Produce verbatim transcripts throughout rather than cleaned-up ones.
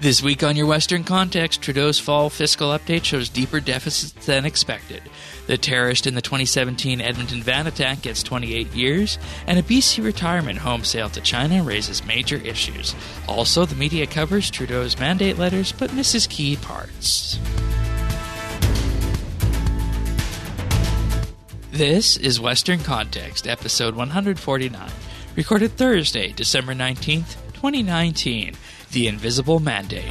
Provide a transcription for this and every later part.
This week on Your Western Context, Trudeau's fall fiscal update shows deeper deficits than expected. The terrorist in the twenty seventeen Edmonton van attack gets twenty-eight years, and a B C retirement home sale to China raises major issues. Also, the media covers Trudeau's mandate letters but misses key parts. This is Western Context, episode one forty-nine, recorded Thursday, December nineteenth, twenty nineteen. The Invisible Mandate.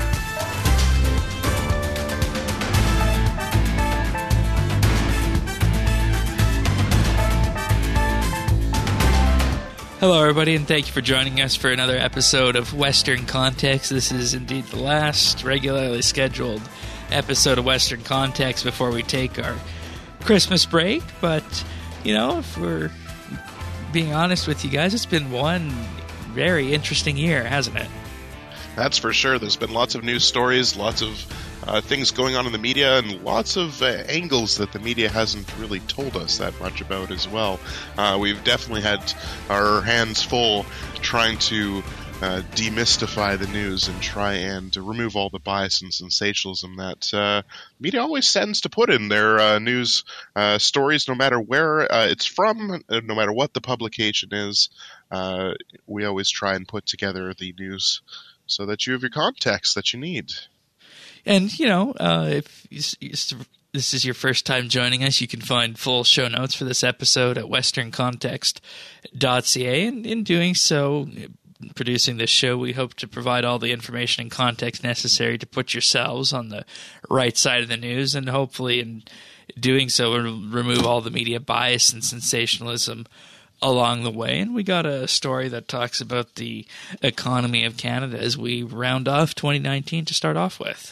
Hello, everybody, and thank you for joining us for another episode of Western Context. This is indeed the last regularly scheduled episode of Western Context before we take our Christmas break. But, you know, if we're being honest with you guys, it's been one very interesting year, hasn't it? That's for sure. There's been lots of news stories, lots of uh, things going on in the media, and lots of uh, angles that the media hasn't really told us that much about as well. Uh, we've definitely had our hands full trying to uh, demystify the news and try and remove all the bias and sensationalism that uh, media always tends to put in their uh, news uh, stories, no matter where uh, it's from, no matter what the publication is. Uh, we always try and put together the news so that you have your context that you need. And, you know, uh, if this is your first time joining us, you can find full show notes for this episode at western context dot c a. And in doing so, producing this show, we hope to provide all the information and context necessary to put yourselves on the right side of the news, and hopefully in doing so, remove all the media bias and sensationalism along the way. And we got a story that talks about the economy of Canada as we round off twenty nineteen to start off with.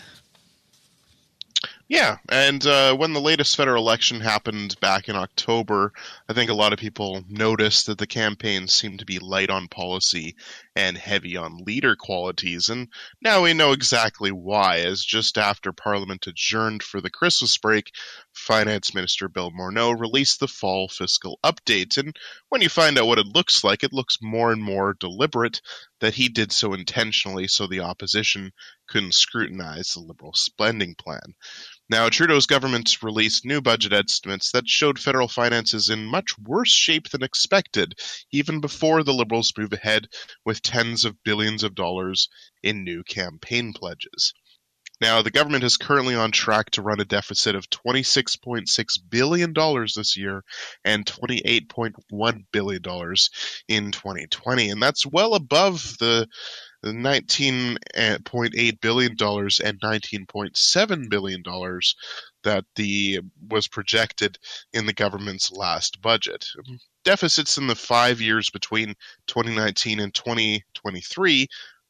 Yeah, and uh, when the latest federal election happened back in October, I think a lot of people noticed that the campaign seemed to be light on policy and heavy on leader qualities, and now we know exactly why, as just after Parliament adjourned for the Christmas break, Finance Minister Bill Morneau released the fall fiscal update, and when you find out what it looks like, it looks more and more deliberate that he did so intentionally so the opposition couldn't scrutinize the Liberal spending plan. Now, Trudeau's government released new budget estimates that showed federal finances in much worse shape than expected, even before the Liberals move ahead with tens of billions of dollars in new campaign pledges. Now, the government is currently on track to run a deficit of twenty-six point six billion dollars this year and twenty-eight point one billion dollars in twenty twenty, and that's well above the nineteen point eight billion dollars and nineteen point seven billion dollars that the was projected in the government's last budget. Deficits in the five years between twenty nineteen and twenty twenty-three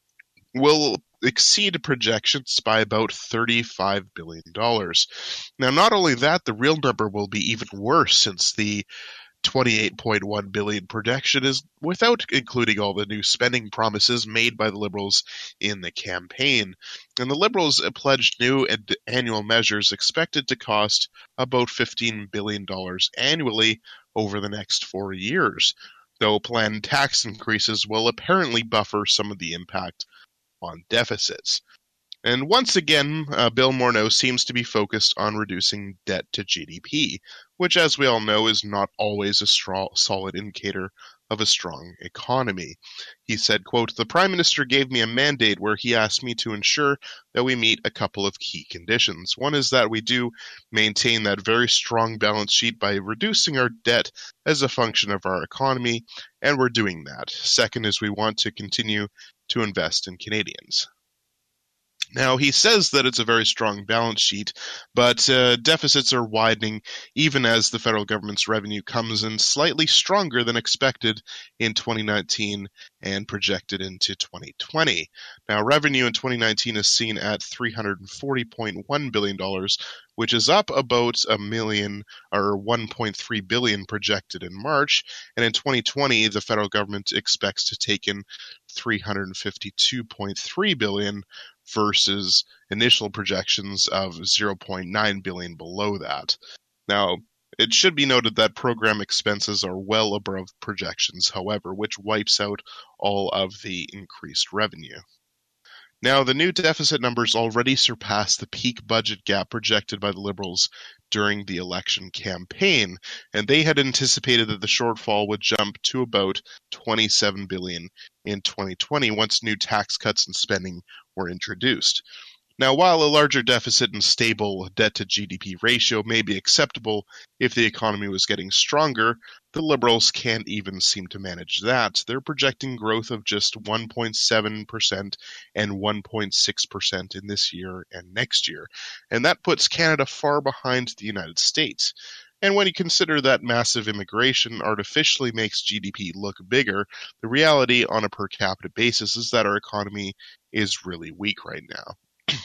will exceed projections by about thirty-five billion dollars. Now, not only that, the real number will be even worse, since the twenty-eight point one billion dollars projection is without including all the new spending promises made by the Liberals in the campaign. And the Liberals pledged new and annual measures expected to cost about fifteen billion dollars annually over the next four years, though planned tax increases will apparently buffer some of the impact on deficits. And once again, uh, Bill Morneau seems to be focused on reducing debt to G D P, which, as we all know, is not always a straw- solid indicator of a strong economy. He said, quote, "The Prime Minister gave me a mandate where he asked me to ensure that we meet a couple of key conditions. One is that we do maintain that very strong balance sheet by reducing our debt as a function of our economy, and we're doing that. Second is we want to continue to invest in Canadians." Now, he says that it's a very strong balance sheet, but uh, deficits are widening even as the federal government's revenue comes in slightly stronger than expected in twenty nineteen and projected into twenty twenty. Now, revenue in twenty nineteen is seen at three hundred forty point one billion dollars, which is up about a million or one point three billion dollars projected in March, and in twenty twenty, the federal government expects to take in three hundred fifty-two point three billion dollars versus initial projections of zero point nine billion dollars below that. Now, it should be noted that program expenses are well above projections, however, which wipes out all of the increased revenue. Now, the new deficit numbers already surpass the peak budget gap projected by the Liberals during the election campaign, and they had anticipated that the shortfall would jump to about twenty-seven billion dollars in twenty twenty once new tax cuts and spending were introduced. Now, while a larger deficit and stable debt-to-G D P ratio may be acceptable if the economy was getting stronger, the Liberals can't even seem to manage that. They're projecting growth of just one point seven percent and one point six percent in this year and next year, and that puts Canada far behind the United States. And when you consider that massive immigration artificially makes G D P look bigger, the reality on a per capita basis is that our economy is really weak right now.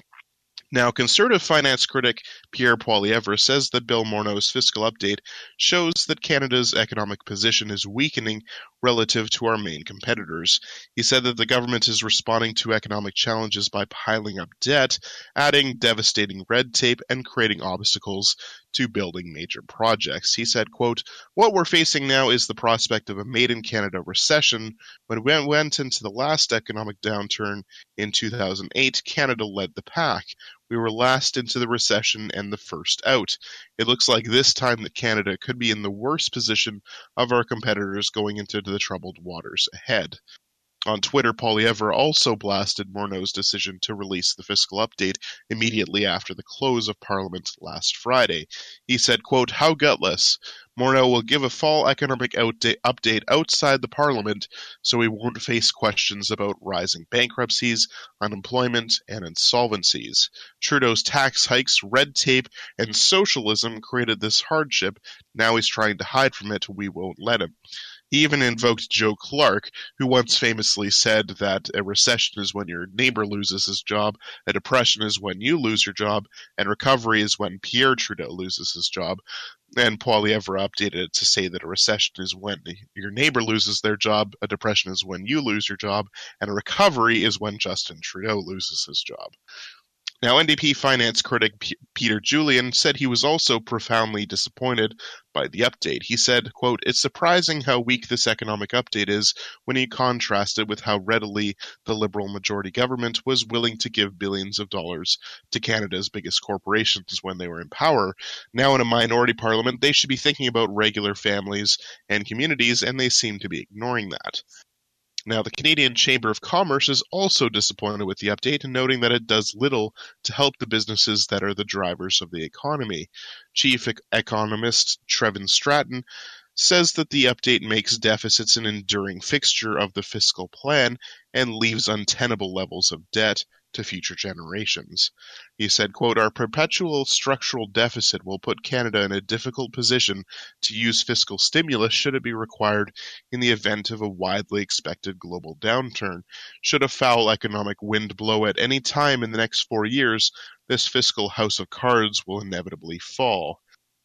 Now, conservative finance critic Pierre Poilievre says that Bill Morneau's fiscal update shows that Canada's economic position is weakening relative to our main competitors. He said that the government is responding to economic challenges by piling up debt, adding devastating red tape, and creating obstacles to building major projects. He said, quote, "What we're facing now is the prospect of a made-in-Canada recession. When we went into the last economic downturn in two thousand eight, Canada led the pack. We were last into the recession and the first out. It looks like this time that Canada could be in the worst position of our competitors going into the troubled waters ahead." On Twitter, Poilievre also blasted Morneau's decision to release the fiscal update immediately after the close of Parliament last Friday. He said, quote, "How gutless. Morneau will give a fall economic update outside the Parliament so we won't face questions about rising bankruptcies, unemployment, and insolvencies. Trudeau's tax hikes, red tape, and socialism created this hardship. Now he's trying to hide from it. We won't let him." He even invoked Joe Clark, who once famously said that a recession is when your neighbor loses his job, a depression is when you lose your job, and recovery is when Pierre Trudeau loses his job. And Poilievre updated it to say that a recession is when your neighbor loses their job, a depression is when you lose your job, and a recovery is when Justin Trudeau loses his job. Now, N D P finance critic P- Peter Julian said he was also profoundly disappointed by the update. He said, quote, "It's surprising how weak this economic update is when you contrast it with how readily the Liberal majority government was willing to give billions of dollars to Canada's biggest corporations when they were in power. Now in a minority parliament, they should be thinking about regular families and communities, and they seem to be ignoring that." Now, the Canadian Chamber of Commerce is also disappointed with the update, noting that it does little to help the businesses that are the drivers of the economy. Chief economist Trevin Stratton says that the update makes deficits an enduring fixture of the fiscal plan and leaves untenable levels of debt to future generations. He said, quote, "Our perpetual structural deficit will put Canada in a difficult position to use fiscal stimulus should it be required in the event of a widely expected global downturn. Should a foul economic wind blow at any time in the next four years, this fiscal house of cards will inevitably fall."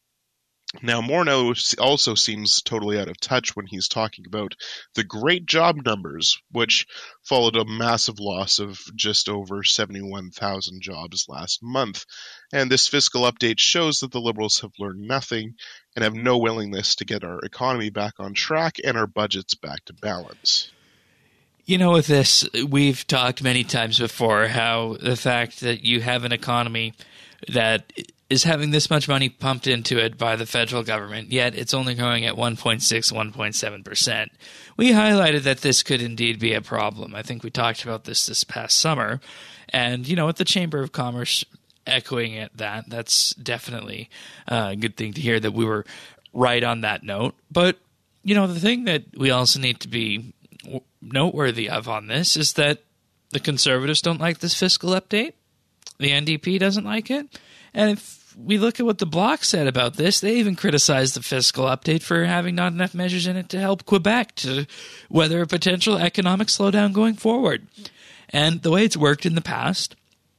Now, Morneau also seems totally out of touch when he's talking about the great job numbers, which followed a massive loss of just over seventy-one thousand jobs last month. And this fiscal update shows that the Liberals have learned nothing and have no willingness to get our economy back on track and our budgets back to balance. You know, with this, we've talked many times before how the fact that you have an economy that is having this much money pumped into it by the federal government, yet it's only growing at one point six, one point seven percent. We highlighted that this could indeed be a problem. I think we talked about this this past summer. And, you know, with the Chamber of Commerce echoing it, that, that's definitely a good thing to hear that we were right on that note. But, you know, the thing that we also need to be noteworthy of on this is that the Conservatives don't like this fiscal update. The N D P doesn't like it. And if we look at what the Bloc said about this, they even criticized the fiscal update for having not enough measures in it to help Quebec to weather a potential economic slowdown going forward. And the way it's worked in the past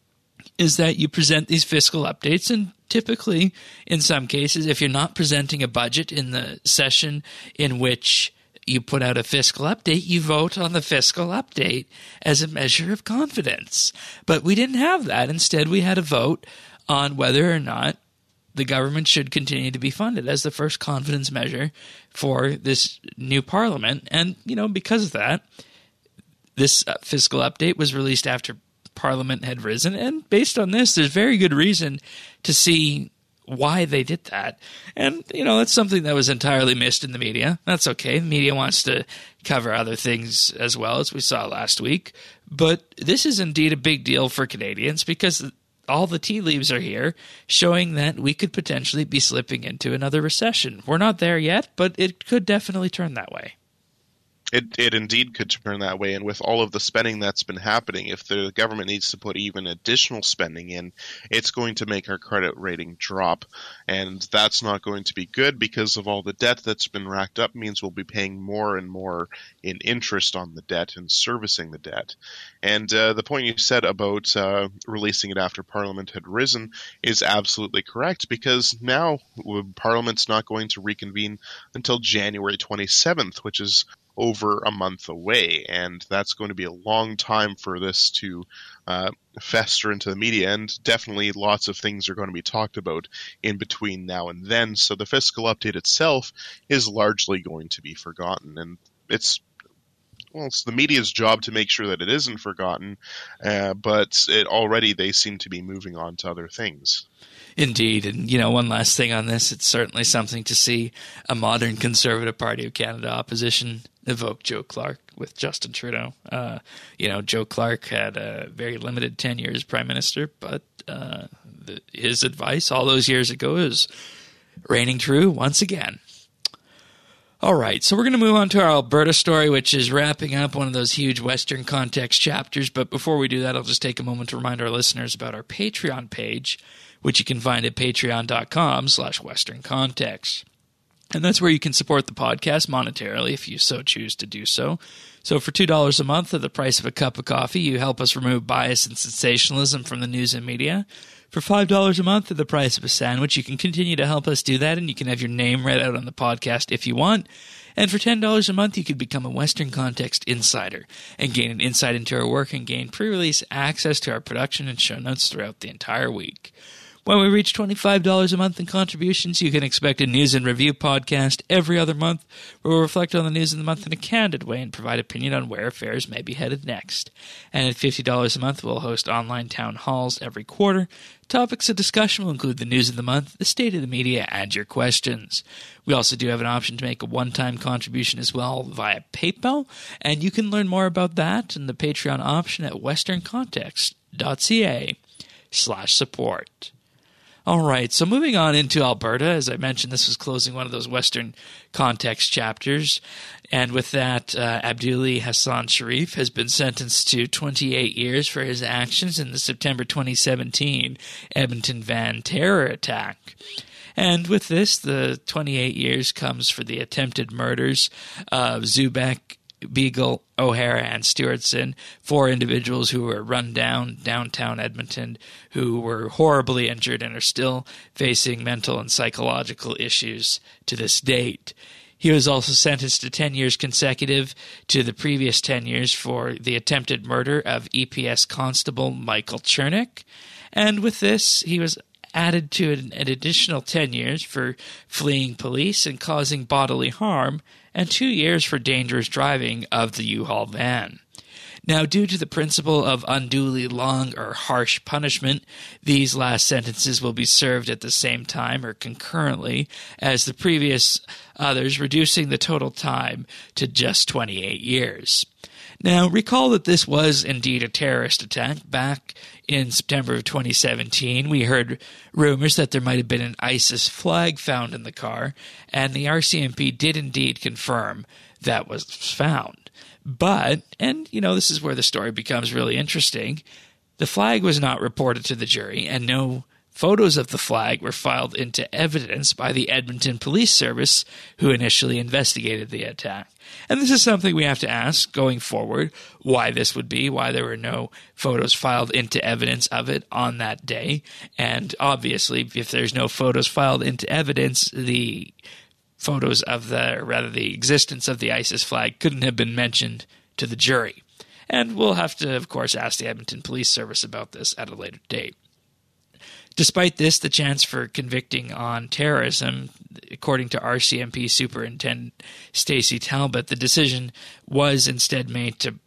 is that you present these fiscal updates, and typically, in some cases, if you're not presenting a budget in the session in which you put out a fiscal update, you vote on the fiscal update as a measure of confidence. But we didn't have that. Instead, we had a vote on whether or not the government should continue to be funded as the first confidence measure for this new parliament. And, you know, because of that, this uh, fiscal update was released after Parliament had risen. And based on this, there's very good reason to see why they did that. And, you know, that's something that was entirely missed in the media. That's okay. The media wants to cover other things as well, as we saw last week. But this is indeed a big deal for Canadians because all the tea leaves are here showing that we could potentially be slipping into another recession. We're not there yet, but it could definitely turn that way. It it indeed could turn that way, and with all of the spending that's been happening, if the government needs to put even additional spending in, it's going to make our credit rating drop, and that's not going to be good because of all the debt that's been racked up means we'll be paying more and more in interest on the debt and servicing the debt. And uh, the point you said about uh, releasing it after Parliament had risen is absolutely correct, because now Parliament's not going to reconvene until January twenty-seventh, which is over a month away, and that's going to be a long time for this to uh, fester into the media, and definitely lots of things are going to be talked about in between now and then, so the fiscal update itself is largely going to be forgotten, and it's well, it's the media's job to make sure that it isn't forgotten, uh, but it already they seem to be moving on to other things. Indeed. And, you know, one last thing on this, it's certainly something to see a modern Conservative Party of Canada opposition evoke Joe Clark with Justin Trudeau. Uh, you know, Joe Clark had a very limited tenure as Prime Minister, but uh, the, his advice all those years ago is reigning true once again. All right, so we're going to move on to our Alberta story, which is wrapping up one of those huge Western Context chapters. But before we do that, I'll just take a moment to remind our listeners about our Patreon page, which you can find at patreon.com slash Western Context. And that's where you can support the podcast monetarily if you so choose to do so. So for two dollars a month at the price of a cup of coffee, you help us remove bias and sensationalism from the news and media. For five dollars a month at the price of a sandwich, you can continue to help us do that, and you can have your name read out on the podcast if you want. And for ten dollars a month, you could become a Western Context insider and gain an insight into our work and gain pre-release access to our production and show notes throughout the entire week. When we reach twenty-five dollars a month in contributions, you can expect a news and review podcast every other month where we'll reflect on the news of the month in a candid way and provide opinion on where affairs may be headed next. And at fifty dollars a month, we'll host online town halls every quarter. Topics of discussion will include the news of the month, the state of the media, and your questions. We also do have an option to make a one-time contribution as well via PayPal, and you can learn more about that and the Patreon option at westerncontext.ca slash support. All right, so moving on into Alberta, as I mentioned, this was closing one of those Western Context chapters, and with that, uh, Abduli Hassan Sharif has been sentenced to twenty-eight years for his actions in the September twenty seventeen Edmonton van terror attack. And with this, the twenty-eight years comes for the attempted murders of Zubek, Beagle, O'Hara, and Stewartson, four individuals who were run down downtown Edmonton, who were horribly injured and are still facing mental and psychological issues to this date. He was also sentenced to ten years consecutive to the previous ten years for the attempted murder of E P S Constable Michael Chernick. And with this, he was added to an, an additional ten years for fleeing police and causing bodily harm, and two years for dangerous driving of the U-Haul van. Now, due to the principle of unduly long or harsh punishment, these last sentences will be served at the same time or concurrently as the previous others, reducing the total time to just twenty-eight years. Now, recall that this was indeed a terrorist attack. Back in September of twenty seventeen, we heard rumors that there might have been an ISIS flag found in the car, and the R C M P did indeed confirm that was found. But, and, you know, this is where the story becomes really interesting, the flag was not reported to the jury, and no photos of the flag were filed into evidence by the Edmonton Police Service, who initially investigated the attack. And this is something we have to ask going forward, why this would be, why there were no photos filed into evidence of it on that day. And obviously, if there's no photos filed into evidence, the photos of the, or rather the existence of the ISIS flag couldn't have been mentioned to the jury. And we'll have to, of course, ask the Edmonton Police Service about this at a later date. Despite this, the chance for convicting on terrorism, according to R C M P Superintendent Stacey Talbot, the decision was instead made to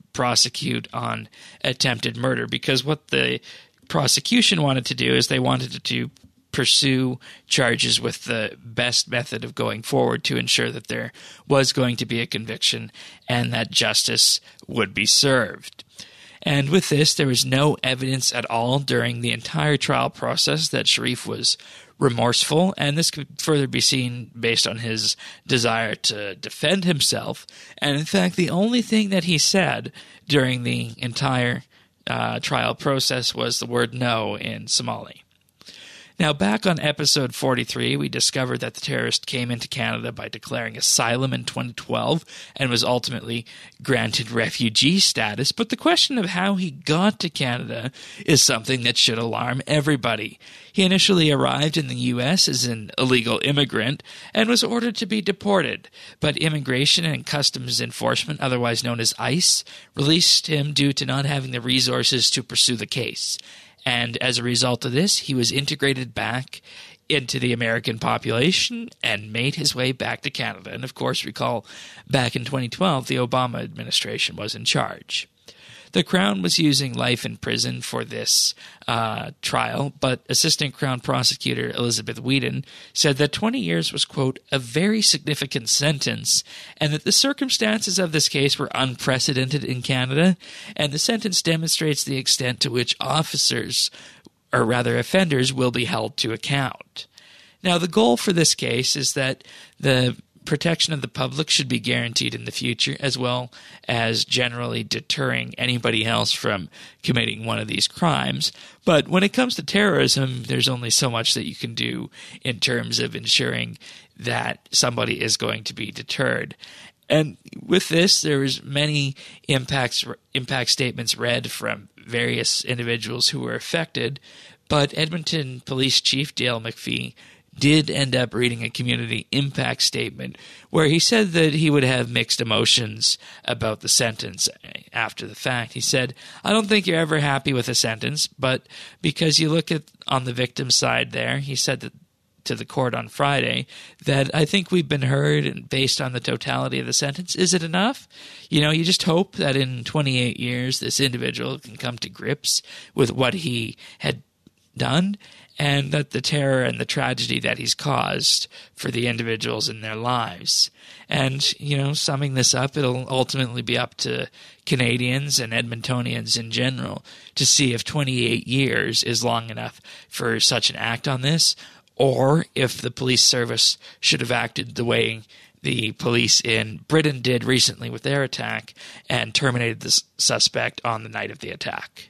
prosecute on attempted murder, because what the prosecution wanted to do is they wanted to pursue charges with the best method of going forward to ensure that there was going to be a conviction and that justice would be served. And with this, there was no evidence at all during the entire trial process that Sharif was remorseful, and this could further be seen based on his desire to defend himself. And in fact, the only thing that he said during the entire uh, trial process was the word no in Somali. Now, back on episode forty-three, we discovered that the terrorist came into Canada by declaring asylum in twenty twelve and was ultimately granted refugee status. But the question of how he got to Canada is something that should alarm everybody. He initially arrived in the U S as an illegal immigrant and was ordered to be deported. But Immigration and Customs Enforcement, otherwise known as ICE, released him due to not having the resources to pursue the case. And as a result of this, he was integrated back into the American population and made his way back to Canada. And of course, recall back in twenty twelve, the Obama administration was in charge. The Crown was using life in prison for this uh, trial, but Assistant Crown Prosecutor Elizabeth Whedon said that twenty years was, quote, a very significant sentence, and that the circumstances of this case were unprecedented in Canada, and the sentence demonstrates the extent to which officers, or rather offenders, will be held to account. Now, the goal for this case is that the protection of the public should be guaranteed in the future, as well as generally deterring anybody else from committing one of these crimes. But when it comes to terrorism, there's only so much that you can do in terms of ensuring that somebody is going to be deterred. And with this, there was many impacts, impact statements read from various individuals who were affected, but Edmonton Police Chief Dale McPhee did end up reading a community impact statement where he said that he would have mixed emotions about the sentence after the fact. He said, I don't think you're ever happy with a sentence, but because you look at on the victim's side there, he said that to the court on Friday, that I think we've been heard, and based on the totality of the sentence, is it enough? You know, you just hope that in twenty-eight years this individual can come to grips with what he had done, and that the terror and the tragedy that he's caused for the individuals in their lives. And, you know, summing this up, it'll ultimately be up to Canadians and Edmontonians in general to see if twenty-eight years is long enough for such an act on this, or if the police service should have acted the way the police in Britain did recently with their attack and terminated the suspect on the night of the attack.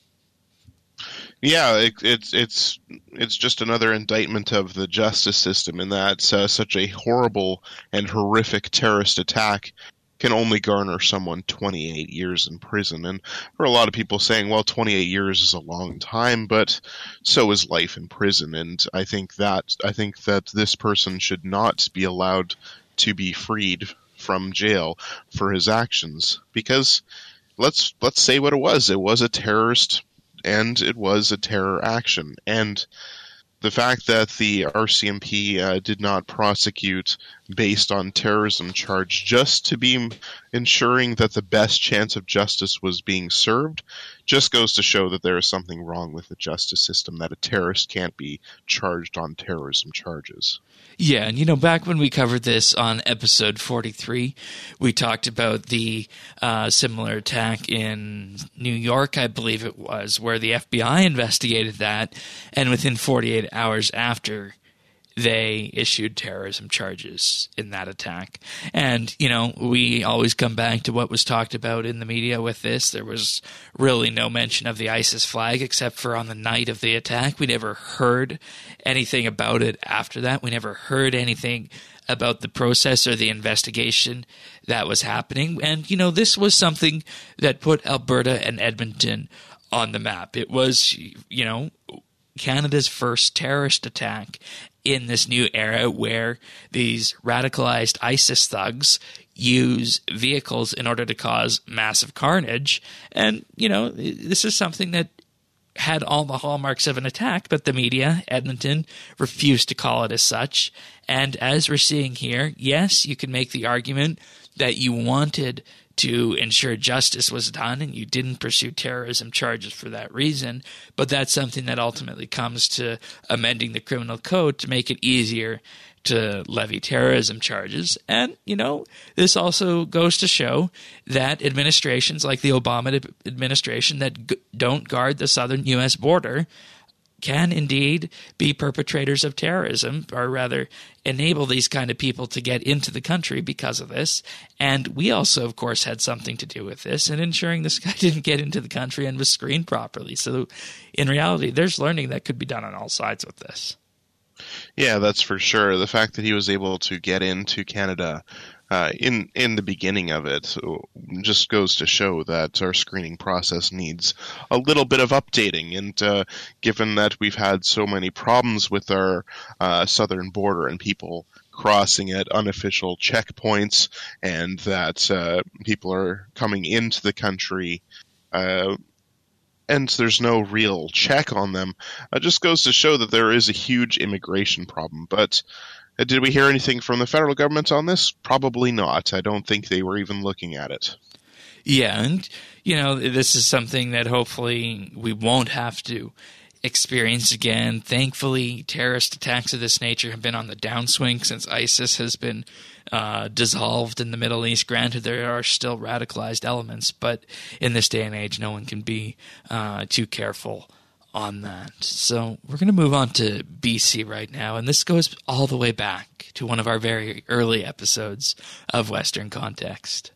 Yeah, it, it's it's it's just another indictment of the justice system in that uh, such a horrible and horrific terrorist attack can only garner someone twenty-eight years in prison. And for a lot of people saying, well, twenty-eight years is a long time, but so is life in prison. And I think that I think that this person should not be allowed to be freed from jail for his actions, because let's let's say what it was. It was a terrorist, and it was a terror action. And the fact that the R C M P uh, did not prosecute based on terrorism charge just to be ensuring that the best chance of justice was being served just goes to show that there is something wrong with the justice system, that a terrorist can't be charged on terrorism charges. Yeah, and you know, back when we covered this on episode forty-three, we talked about the uh, similar attack in New York, I believe it was, where the F B I investigated that, and within forty-eight hours after, they issued terrorism charges in that attack. And, you know, we always come back to what was talked about in the media with this. There was really no mention of the ISIS flag except for on the night of the attack. We never heard anything about it after that. We never heard anything about the process or the investigation that was happening. And, you know, this was something that put Alberta and Edmonton on the map. It was, you know, Canada's first terrorist attack in this new era where these radicalized ISIS thugs use vehicles in order to cause massive carnage. And, you know, this is something that had all the hallmarks of an attack, but the media, Edmonton, refused to call it as such. And as we're seeing here, yes, you can make the argument that you wanted to ensure justice was done, and you didn't pursue terrorism charges for that reason. But that's something that ultimately comes to amending the criminal code to make it easier to levy terrorism charges. And, you know, this also goes to show that administrations like the Obama administration that g- don't guard the southern U S border can indeed be perpetrators of terrorism, or rather enable these kind of people to get into the country because of this. And we also, of course, had something to do with this in ensuring this guy didn't get into the country and was screened properly. So in reality, there's learning that could be done on all sides with this. Yeah, that's for sure. The fact that he was able to get into Canada uh, in in the beginning of it just goes to show that our screening process needs a little bit of updating. And uh, given that we've had so many problems with our uh, southern border and people crossing at unofficial checkpoints, and that uh, people are coming into the country uh, and there's no real check on them, it just goes to show that there is a huge immigration problem. But uh, did we hear anything from the federal government on this? Probably not. I don't think they were even looking at it. Yeah, and, you know, this is something that hopefully we won't have to experience again. Thankfully, terrorist attacks of this nature have been on the downswing since ISIS has been uh, dissolved in the Middle East. Granted, there are still radicalized elements, but in this day and age, no one can be uh, too careful on that. So we're going to move on to B C right now, and this goes all the way back to one of our very early episodes of Western Context.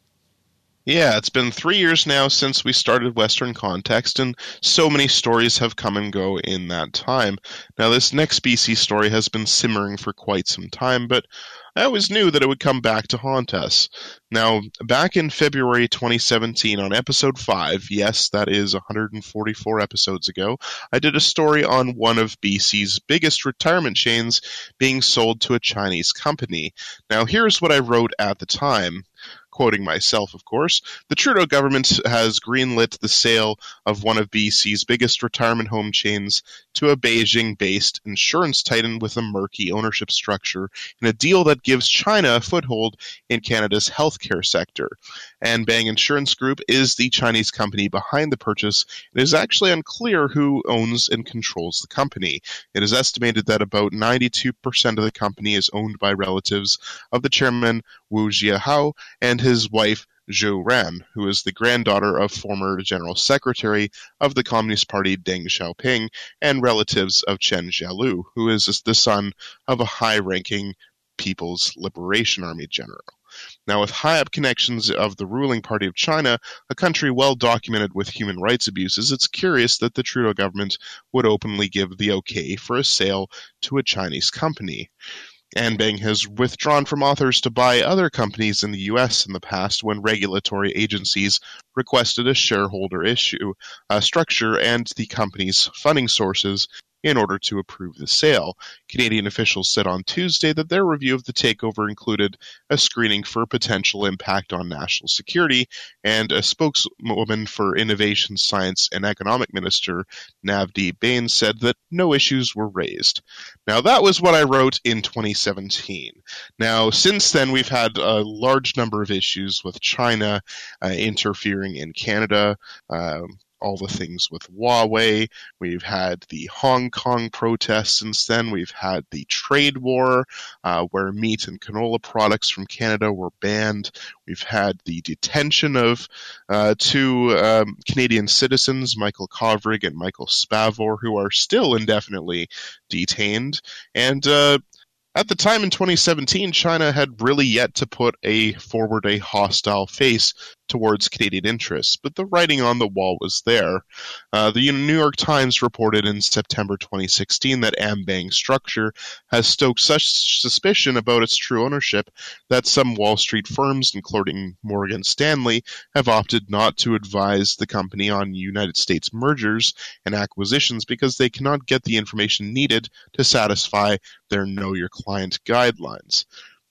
Yeah, it's been three years now since we started Western Context, and so many stories have come and go in that time. Now, this next B C story has been simmering for quite some time, but I always knew that it would come back to haunt us. Now, back in February twenty seventeen, on episode five, yes, that is one hundred forty-four episodes ago, I did a story on one of B C's biggest retirement chains being sold to a Chinese company. Now, here's what I wrote at the time. Quoting myself, of course, the Trudeau government has greenlit the sale of one of B C's biggest retirement home chains to a Beijing-based insurance titan with a murky ownership structure in a deal that gives China a foothold in Canada's healthcare sector. Anbang Insurance Group is the Chinese company behind the purchase. It is actually unclear who owns and controls the company. It is estimated that about ninety-two percent of the company is owned by relatives of the chairman Wu Jiahao and his wife Zhou Ran, who is the granddaughter of former General Secretary of the Communist Party Deng Xiaoping and relatives of Chen Jialu, who is the son of a high-ranking People's Liberation Army general. Now, with high-up connections of the ruling party of China, a country well documented with human rights abuses, it's curious that the Trudeau government would openly give the okay for a sale to a Chinese company. Anbang has withdrawn from offers to buy other companies in the U S in the past when regulatory agencies requested a shareholder issue uh, structure and the company's funding sources in order to approve the sale. Canadian officials said on Tuesday that their review of the takeover included a screening for potential impact on national security, and a spokeswoman for Innovation, Science and Economic Minister Navdeep Bains said that no issues were raised. Now, that was what I wrote in twenty seventeen. Now, since then, we've had a large number of issues with China uh, interfering in Canada, um, all the things with Huawei. We've had the Hong Kong protests since then. We've had the trade war uh, where meat and canola products from Canada were banned. We've had the detention of uh, two um, Canadian citizens, Michael Kovrig and Michael Spavor, who are still indefinitely detained. And uh, at the time in twenty seventeen, China had really yet to put a forward a hostile face towards Canadian interests, but the writing on the wall was there. Uh, the New York Times reported in September twenty sixteen that Anbang's structure has stoked such suspicion about its true ownership that some Wall Street firms, including Morgan Stanley, have opted not to advise the company on United States mergers and acquisitions because they cannot get the information needed to satisfy their Know Your Client guidelines.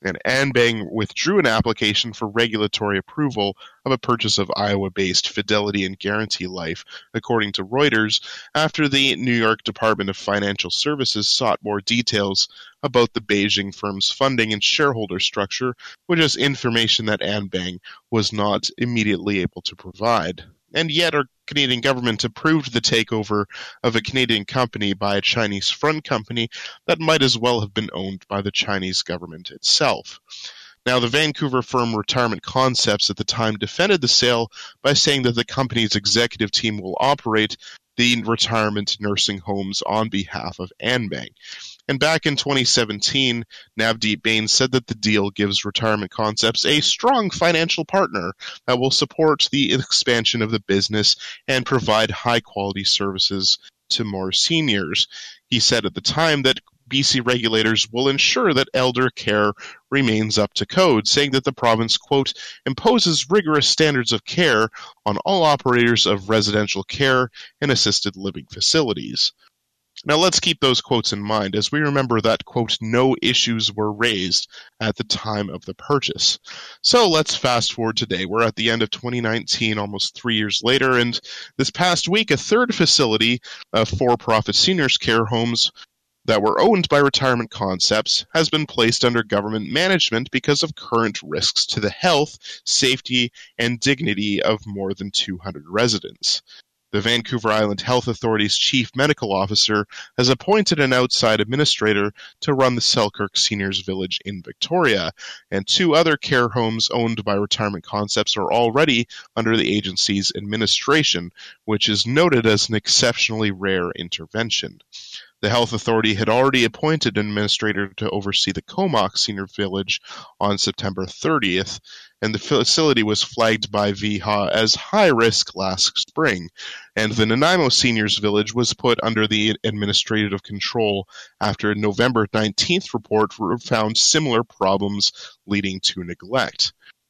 And Anbang withdrew an application for regulatory approval of a purchase of Iowa-based Fidelity and Guarantee Life, according to Reuters, after the New York Department of Financial Services sought more details about the Beijing firm's funding and shareholder structure, which is information that Anbang was not immediately able to provide. And yet our Canadian government approved the takeover of a Canadian company by a Chinese front company that might as well have been owned by the Chinese government itself. Now, the Vancouver firm Retirement Concepts at the time defended the sale by saying that the company's executive team will operate the retirement nursing homes on behalf of Anbang. And back in twenty seventeen, Navdeep Bains said that the deal gives Retirement Concepts a strong financial partner that will support the expansion of the business and provide high-quality services to more seniors. He said at the time that B C regulators will ensure that elder care remains up to code, saying that the province, quote, imposes rigorous standards of care on all operators of residential care and assisted living facilities. Now let's keep those quotes in mind as we remember that, quote, no issues were raised at the time of the purchase. So let's fast forward today. We're at the end of twenty nineteen, almost three years later, and this past week a third facility of for-profit seniors care homes that were owned by Retirement Concepts has been placed under government management because of current risks to the health, safety, and dignity of more than two hundred residents. The Vancouver Island Health Authority's chief medical officer has appointed an outside administrator to run the Selkirk Seniors Village in Victoria, and two other care homes owned by Retirement Concepts are already under the agency's administration, which is noted as an exceptionally rare intervention. The health authority had already appointed an administrator to oversee the Comox Senior Village on September thirtieth, and the facility was flagged by V H A as high risk last spring, and the Nanaimo Seniors Village was put under the administrative control after a November nineteenth report found similar problems leading to neglect.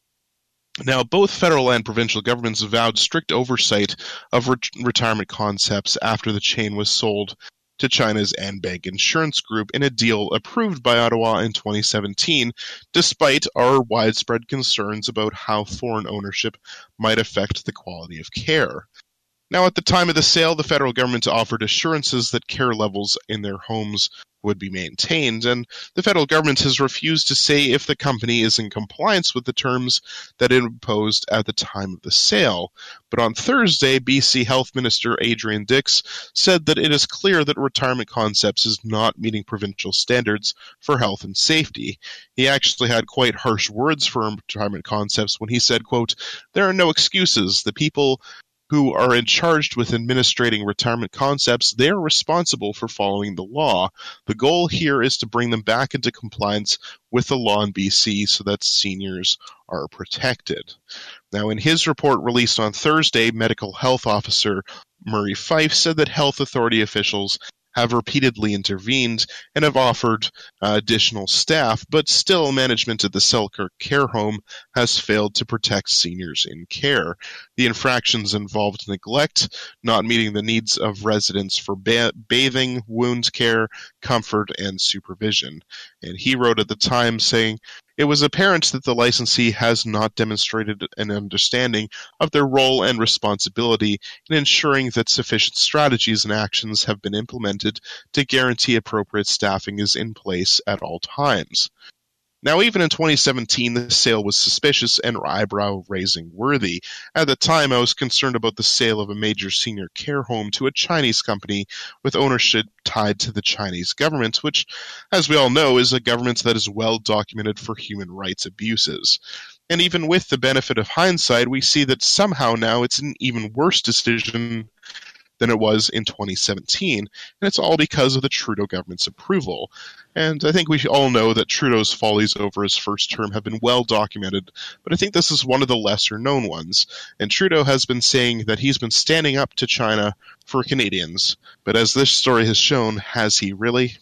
Now, both federal and provincial governments vowed strict oversight of re- Retirement Concepts after the chain was sold to China's Anbang Insurance Group in a deal approved by Ottawa in twenty seventeen, despite our widespread concerns about how foreign ownership might affect the quality of care. Now, at the time of the sale, the federal government offered assurances that care levels in their homes would be maintained, and the federal government has refused to say if the company is in compliance with the terms that it imposed at the time of the sale. But on Thursday, B C Health Minister Adrian Dix said that it is clear that Retirement Concepts is not meeting provincial standards for health and safety. He actually had quite harsh words for Retirement Concepts when he said, quote, there are no excuses. The people who are charged with administrating Retirement Concepts, they are responsible for following the law. The goal here is to bring them back into compliance with the law in B C so that seniors are protected. Now, in his report released on Thursday, Medical Health Officer Murray Fife said that health authority officials have repeatedly intervened and have offered uh, additional staff, but still management at the Selkirk care home has failed to protect seniors in care. The infractions involved neglect, not meeting the needs of residents for ba- bathing, wound care, comfort, and supervision. And he wrote at the time saying, it was apparent that the licensee has not demonstrated an understanding of their role and responsibility in ensuring that sufficient strategies and actions have been implemented to guarantee appropriate staffing is in place at all times. Now, even in twenty seventeen, the sale was suspicious and eyebrow-raising worthy. At the time, I was concerned about the sale of a major senior care home to a Chinese company with ownership tied to the Chinese government, which, as we all know, is a government that is well documented for human rights abuses. And even with the benefit of hindsight, we see that somehow now it's an even worse decision than it was in twenty seventeen, and it's all because of the Trudeau government's approval. And I think we all know that Trudeau's follies over his first term have been well documented, but I think this is one of the lesser known ones. And Trudeau has been saying that he's been standing up to China for Canadians, but as this story has shown, has he really?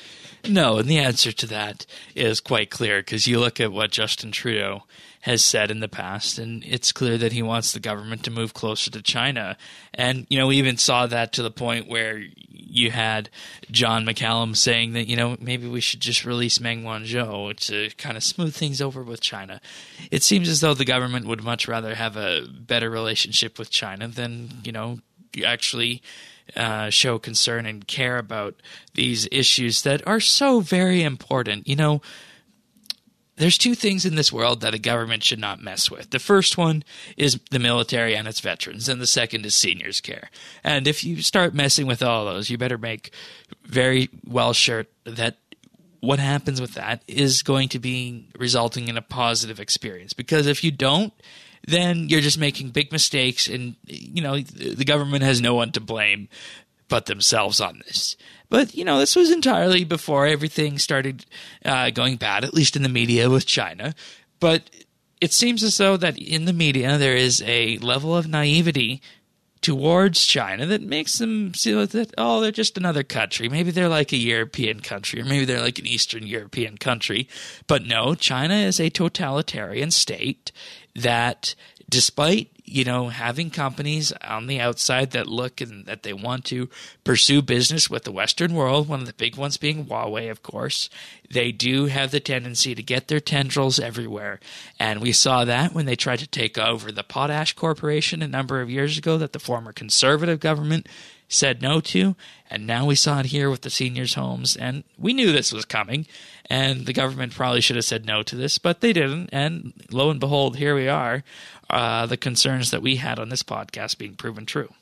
No, and the answer to that is quite clear, because you look at what Justin Trudeau has said in the past, and it's clear that he wants the government to move closer to China. And, you know, we even saw that to the point where you had John McCallum saying that, you know, maybe we should just release Meng Wanzhou to kind of smooth things over with China. It seems as though the government would much rather have a better relationship with China than, you know, actually uh, show concern and care about these issues that are so very important. You know, there's two things in this world that a government should not mess with. The first one is the military and its veterans, and the second is seniors' care. And if you start messing with all those, you better make very well sure that what happens with that is going to be resulting in a positive experience. Because if you don't, then you're just making big mistakes, and you know the government has no one to blame but themselves on this. But, you know, this was entirely before everything started uh, going bad, at least in the media with China. But it seems as though that in the media there is a level of naivety towards China that makes them see that, oh, they're just another country. Maybe they're like a European country, or maybe they're like an Eastern European country. But no, China is a totalitarian state that, despite, you know, having companies on the outside that look and that they want to pursue business with the Western world, one of the big ones being Huawei, of course, they do have the tendency to get their tendrils everywhere. And we saw that when they tried to take over the Potash Corporation a number of years ago that the former conservative government said no to. And now we saw it here with the seniors' homes. And we knew this was coming. And the government probably should have said no to this, but they didn't. And lo and behold, here we are, uh, the concerns that we had on this podcast being proven true.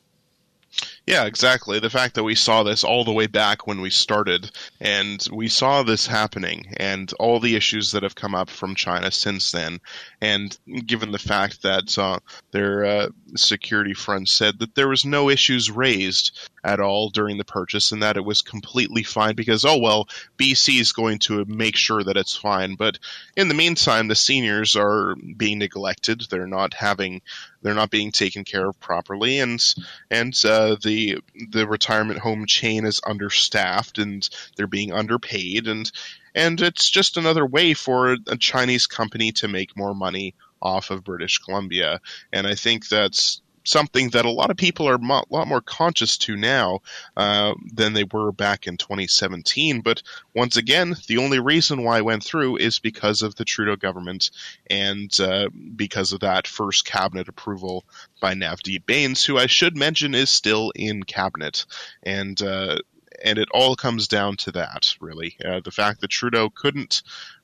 Yeah, exactly. The fact that we saw this all the way back when we started, and we saw this happening, and all the issues that have come up from China since then, and given the fact that uh, their uh, security front said that there was no issues raised at all during the purchase, and that it was completely fine because, oh, well, B C is going to make sure that it's fine. But in the meantime, the seniors are being neglected. They're not having They're not being taken care of properly, and and uh, the the retirement home chain is understaffed, and they're being underpaid, and and it's just another way for a Chinese company to make more money off of British Columbia. And I think that's something that a lot of people are a mo- lot more conscious to now uh, than they were back in twenty seventeen. But once again, the only reason why I went through is because of the Trudeau government, and uh, because of that first cabinet approval by Navdeep Bains, who I should mention is still in cabinet. And uh, and it all comes down to that, really. Uh, the fact that Trudeau couldn't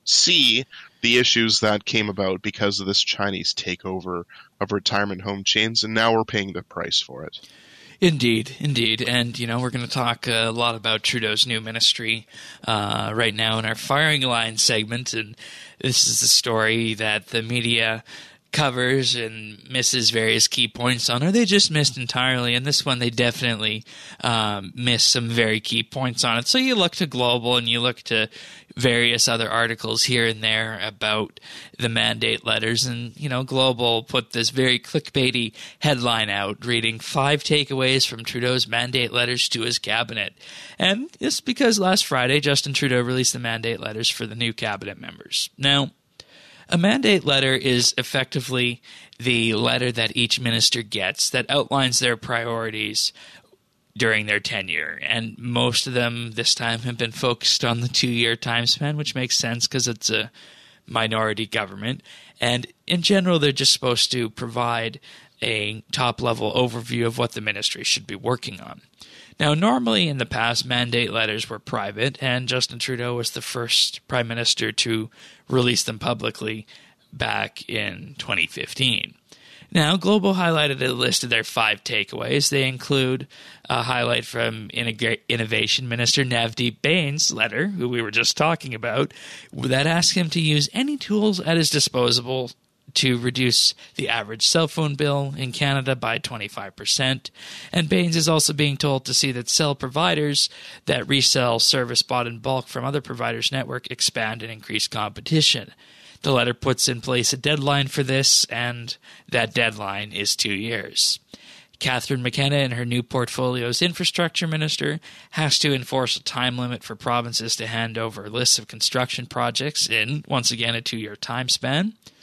see the issues that came about because of this Chinese takeover of retirement home chains, and now we're paying the price for it. Indeed, indeed. And, you know, we're going to talk a lot about Trudeau's new ministry uh, right now in our Firing Line segment, and this is the story that the media covers and misses various key points on, or they just missed entirely. And this one, they definitely um, missed some very key points on it. So you look to Global and you look to various other articles here and there about the mandate letters. And, you know, Global put this very clickbaity headline out reading five takeaways from Trudeau's mandate letters to his cabinet. And it's because last Friday, Justin Trudeau released the mandate letters for the new cabinet members. Now, a mandate letter is effectively the letter that each minister gets that outlines their priorities during their tenure. And most of them this time have been focused on the two-year time span, which makes sense because it's a minority government. And in general, they're just supposed to provide a top-level overview of what the ministry should be working on. Now, normally in the past, mandate letters were private, and Justin Trudeau was the first prime minister to release them publicly back in twenty fifteen. Now, Global highlighted a list of their five takeaways. They include a highlight from Innovation Minister Navdeep Bains' letter, who we were just talking about, that asked him to use any tools at his disposal to reduce the average cell phone bill in Canada by twenty-five percent. And Bains is also being told to see that cell providers that resell service bought in bulk from other providers' network expand and increase competition. The letter puts in place a deadline for this, and that deadline is two years. Catherine McKenna and her new portfolio's infrastructure minister has to enforce a time limit for provinces to hand over lists of construction projects in, once again, a two-year time span.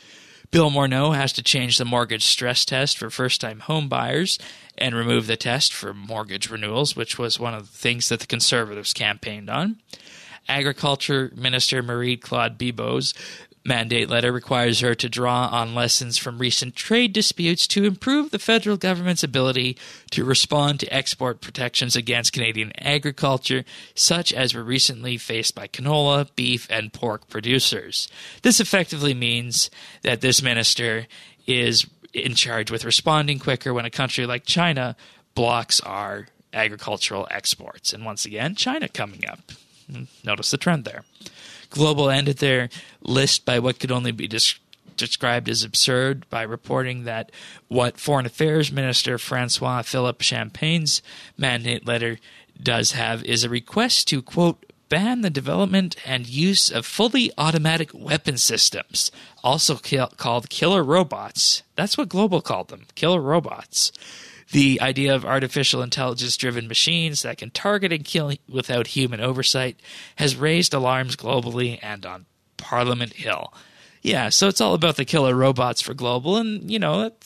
Bill Morneau has to change the mortgage stress test for first-time home buyers and remove the test for mortgage renewals, which was one of the things that the Conservatives campaigned on. Agriculture Minister Marie-Claude Bibeau's mandate letter requires her to draw on lessons from recent trade disputes to improve the federal government's ability to respond to export protections against Canadian agriculture, such as were recently faced by canola, beef, and pork producers. This effectively means that this minister is in charge with responding quicker when a country like China blocks our agricultural exports. And once again, China coming up. Notice the trend there. Global ended their list by what could only be des- described as absurd by reporting that what Foreign Affairs Minister Francois-Philippe Champagne's mandate letter does have is a request to, quote, ban the development and use of fully automatic weapon systems, also kill- called killer robots. That's what Global called them, killer robots. The idea of artificial intelligence-driven machines that can target and kill without human oversight has raised alarms globally and on Parliament Hill. Yeah, so it's all about the killer robots for Global, and, you know, that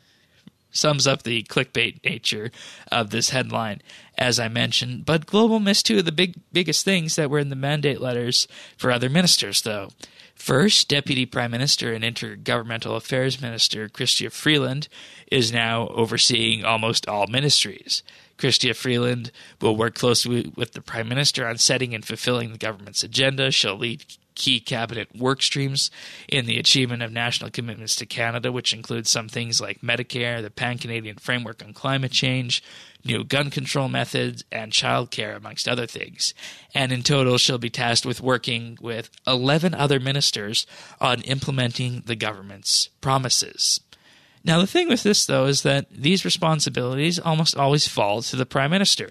sums up the clickbait nature of this headline, as I mentioned. But Global missed two of the big biggest things that were in the mandate letters for other ministers, though. First, Deputy Prime Minister and Intergovernmental Affairs Minister Chrystia Freeland is now overseeing almost all ministries. Chrystia Freeland will work closely with the Prime Minister on setting and fulfilling the government's agenda. She'll lead key cabinet work streams in the achievement of national commitments to Canada, which includes some things like Medicare, the Pan-Canadian Framework on Climate Change, new gun control methods, and childcare, amongst other things. And in total, she'll be tasked with working with eleven other ministers on implementing the government's promises. Now, the thing with this, though, is that these responsibilities almost always fall to the Prime Minister.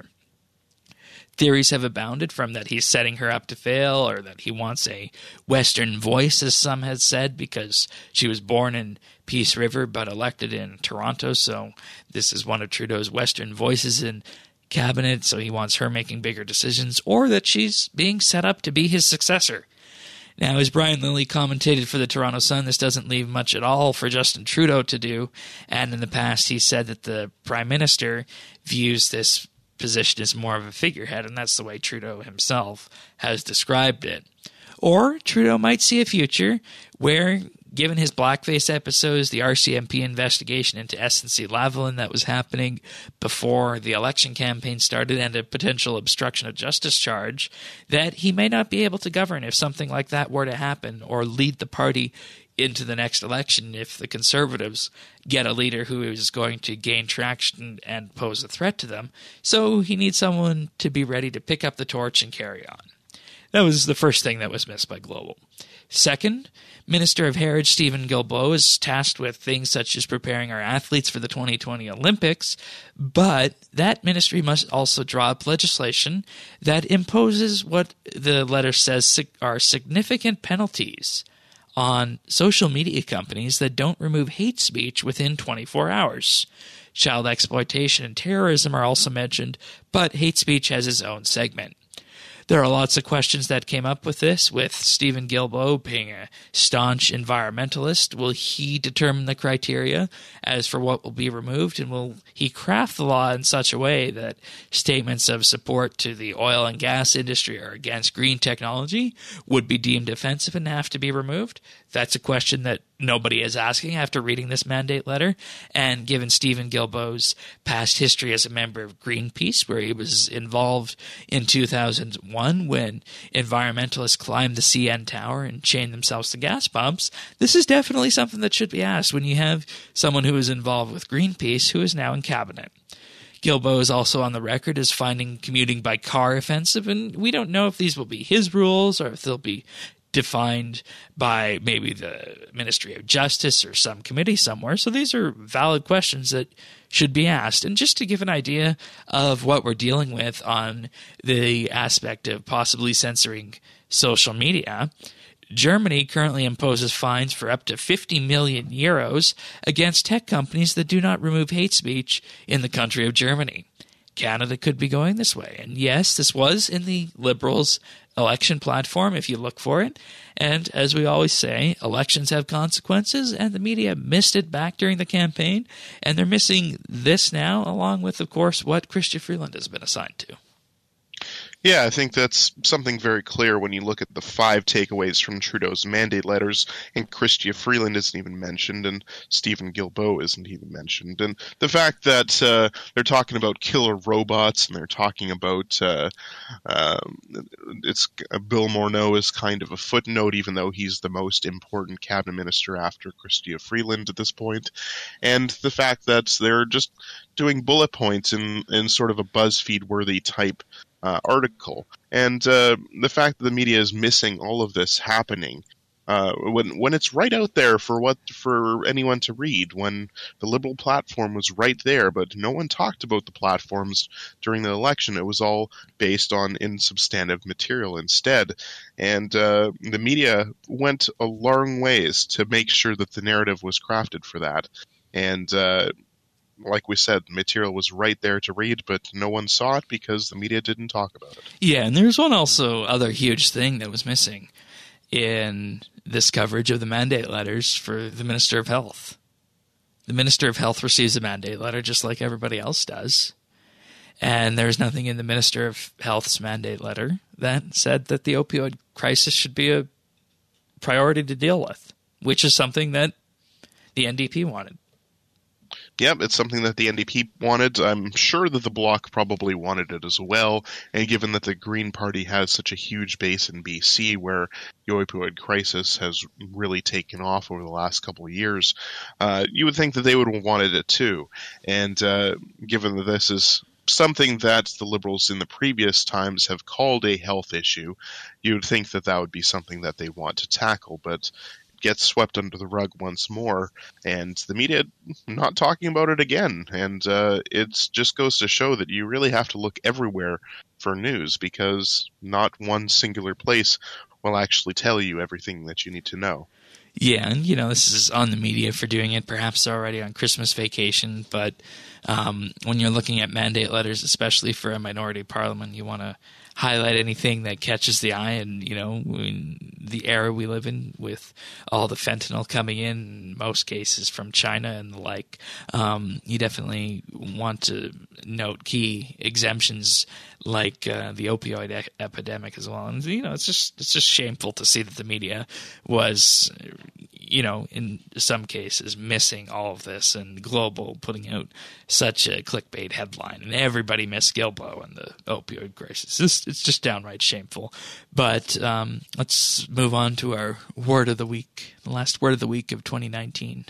Theories have abounded from that he's setting her up to fail, or that he wants a Western voice, as some had said, because she was born in Peace River but elected in Toronto, so this is one of Trudeau's Western voices in cabinet, so he wants her making bigger decisions, or that she's being set up to be his successor. Now, as Brian Lilley commentated for the Toronto Sun, this doesn't leave much at all for Justin Trudeau to do, and in the past he said that the Prime Minister views this position as more of a figurehead, and that's the way Trudeau himself has described it. Or Trudeau might see a future where, given his blackface episodes, the R C M P investigation into S N C-Lavalin that was happening before the election campaign started, and a potential obstruction of justice charge, that he may not be able to govern if something like that were to happen, or lead the party into the next election if the Conservatives get a leader who is going to gain traction and pose a threat to them. So he needs someone to be ready to pick up the torch and carry on. That was the first thing that was missed by Global. Second, Minister of Heritage Stephen Guilbeault is tasked with things such as preparing our athletes for the twenty twenty Olympics, but that ministry must also draw up legislation that imposes what the letter says are significant penalties on social media companies that don't remove hate speech within twenty-four hours. Child exploitation and terrorism are also mentioned, but hate speech has its own segment. There are lots of questions that came up with this, with Stephen Guilbeault being a staunch environmentalist. Will he determine the criteria as for what will be removed, and will he craft the law in such a way that statements of support to the oil and gas industry or against green technology would be deemed offensive and have to be removed? That's a question that nobody is asking after reading this mandate letter, and given Stephen Guilbeault's past history as a member of Greenpeace, where he was involved in two thousand one when environmentalists climbed the C N Tower and chained themselves to gas pumps, this is definitely something that should be asked when you have someone who is involved with Greenpeace who is now in cabinet. Guilbeault is also on the record as finding commuting by car offensive, and we don't know if these will be his rules or if they'll be defined by maybe the Ministry of Justice or some committee somewhere. So these are valid questions that should be asked. And just to give an idea of what we're dealing with on the aspect of possibly censoring social media, Germany currently imposes fines for up to fifty million euros against tech companies that do not remove hate speech in the country of Germany. Canada could be going this way. And yes, this was in the Liberals' election platform, if you look for it. And as we always say, elections have consequences, and the media missed it back during the campaign. And they're missing this now, along with, of course, what Chrystia Freeland has been assigned to. Yeah, I think that's something very clear when you look at the five takeaways from Trudeau's mandate letters, and Chrystia Freeland isn't even mentioned, and Stephen Guilbeault isn't even mentioned. And the fact that uh, they're talking about killer robots, and they're talking about uh, uh, it's uh, Bill Morneau is kind of a footnote, even though he's the most important cabinet minister after Chrystia Freeland at this point. And the fact that they're just doing bullet points in, in sort of a BuzzFeed-worthy type Uh, article, and uh, the fact that the media is missing all of this happening uh, when when it's right out there for what for anyone to read. When the Liberal platform was right there, but no one talked about the platforms during the election. It was all based on insubstantive material instead, and uh, the media went a long ways to make sure that the narrative was crafted for that. And uh, like we said, material was right there to read, but no one saw it because the media didn't talk about it. Yeah, and there's one also other huge thing that was missing in this coverage of the mandate letters for the Minister of Health. The Minister of Health receives a mandate letter just like everybody else does, and there's nothing in the Minister of Health's mandate letter that said that the opioid crisis should be a priority to deal with, which is something that the N D P wanted. Yep, it's something that the N D P wanted. I'm sure that the Bloc probably wanted it as well. And given that the Green Party has such a huge base in B C where the opioid crisis has really taken off over the last couple of years, uh, you would think that they would have wanted it too. And uh, given that this is something that the Liberals in the previous times have called a health issue, you would think that that would be something that they want to tackle. But gets swept under the rug once more, and the media not talking about it again. And uh, it just goes to show that you really have to look everywhere for news, because not one singular place will actually tell you everything that you need to know. Yeah, and you know, this is on the media for doing it, perhaps already on Christmas vacation, but um, when you're looking at mandate letters, especially for a minority parliament, you want to highlight anything that catches the eye. And, you know, in the era we live in with all the fentanyl coming in, in most cases from China and the like, um, you definitely want to note key exemptions like uh, the opioid e- epidemic as well. And, you know, it's just it's just shameful to see that the media was, you know, in some cases missing all of this, and Global putting out such a clickbait headline, and everybody missed Guilbeault and the opioid crisis. It's, it's just downright shameful. But um, let's move on to our word of the week, the last word of the week of twenty nineteen.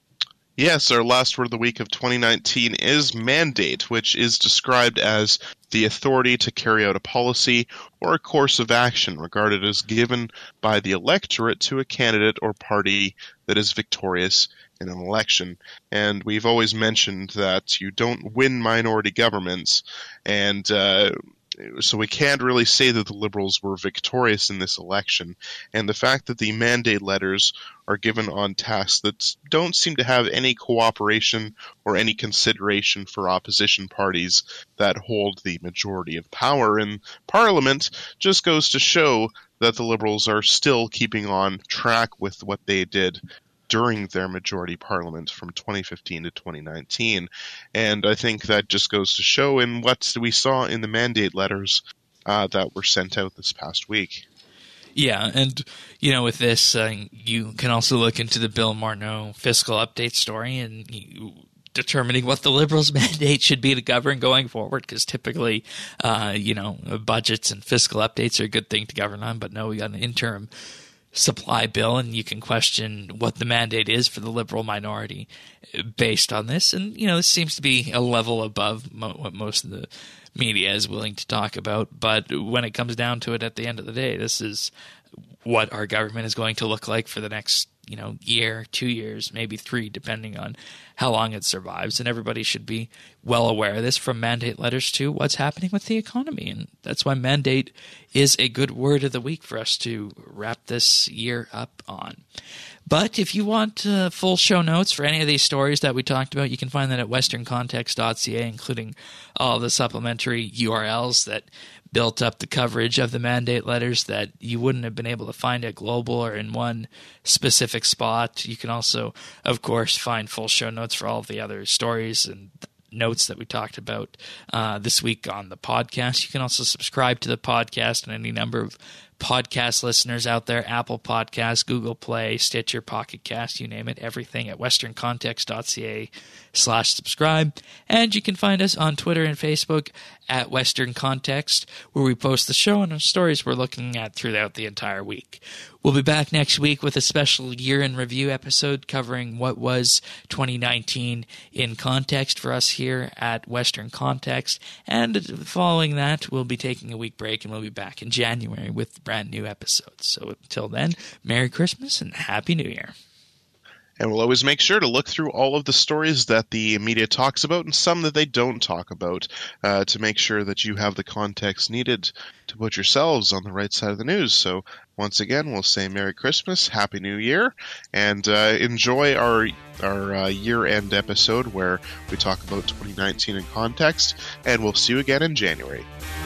Yes, our last word of the week of twenty nineteen is mandate, which is described as the authority to carry out a policy or a course of action regarded as given by the electorate to a candidate or party that is victorious in an election. And we've always mentioned that you don't win minority governments, and uh, so we can't really say that the Liberals were victorious in this election. And the fact that the mandate letters are given on tasks that don't seem to have any cooperation or any consideration for opposition parties that hold the majority of power in Parliament just goes to show that the Liberals are still keeping on track with what they did during their majority parliament from twenty fifteen to twenty nineteen. And I think that just goes to show in what we saw in the mandate letters uh, that were sent out this past week. Yeah, and, you know, with this, uh, you can also look into the Bill Morneau fiscal update story and you, determining what the Liberals' mandate should be to govern going forward, because typically, uh, you know, budgets and fiscal updates are a good thing to govern on, but no, we got an interim supply bill, and you can question what the mandate is for the Liberal minority based on this. And, you know, this seems to be a level above mo- what most of the media is willing to talk about. But when it comes down to it at the end of the day, this is what our government is going to look like for the next, you know, year, two years, maybe three, depending on how long it survives. And everybody should be well aware of this, from mandate letters to what's happening with the economy. And that's why mandate is a good word of the week for us to wrap this year up on. But if you want uh, full show notes for any of these stories that we talked about, you can find that at western context dot c a, including all the supplementary U R Ls that built up the coverage of the mandate letters that you wouldn't have been able to find at Global or in one specific spot. You can also, of course, find full show notes for all of the other stories and notes that we talked about uh, this week on the podcast. You can also subscribe to the podcast on any number of podcast listeners out there: Apple Podcasts, Google Play, Stitcher, Pocket Cast, you name it, everything at western context dot c a slash subscribe. And you can find us on Twitter and Facebook at Western Context, where we post the show and the stories we're looking at throughout the entire week. We'll be back next week with a special year-in review episode covering what was twenty nineteen in context for us here at Western Context. And following that, we'll be taking a week break, and we'll be back in January with brand new episodes. So until then, Merry Christmas and Happy New Year. And we'll always make sure to look through all of the stories that the media talks about and some that they don't talk about uh, to make sure that you have the context needed to put yourselves on the right side of the news. So once again, we'll say Merry Christmas, Happy New Year, and uh, enjoy our our uh, year-end episode where we talk about twenty nineteen in context, and we'll see you again in January.